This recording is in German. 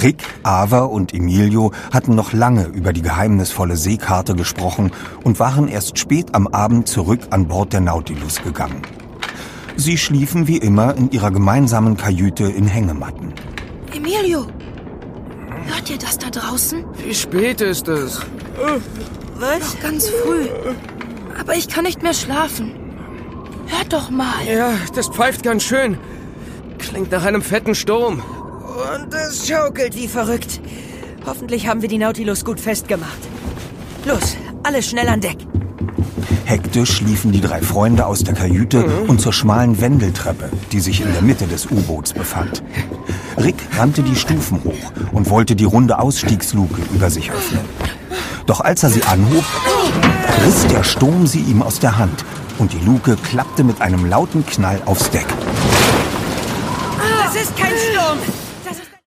Rick, Ava und Emilio hatten noch lange über die geheimnisvolle Seekarte gesprochen und waren erst spät am Abend zurück an Bord der Nautilus gegangen. Sie schliefen wie immer in ihrer gemeinsamen Kajüte in Hängematten. Emilio, hört ihr das da draußen? Wie spät ist es? Was? Noch ganz früh. Aber ich kann nicht mehr schlafen. Hört doch mal. Ja, das pfeift ganz schön. Klingt nach einem fetten Sturm. Und es schaukelt wie verrückt. Hoffentlich haben wir die Nautilus gut festgemacht. Los, alle schnell an Deck. Hektisch liefen die 3 Freunde aus der Kajüte und zur schmalen Wendeltreppe, die sich in der Mitte des U-Boots befand. Rick rannte die Stufen hoch und wollte die runde Ausstiegsluke über sich öffnen. Doch als er sie anhob, riss der Sturm sie ihm aus der Hand und die Luke klappte mit einem lauten Knall aufs Deck.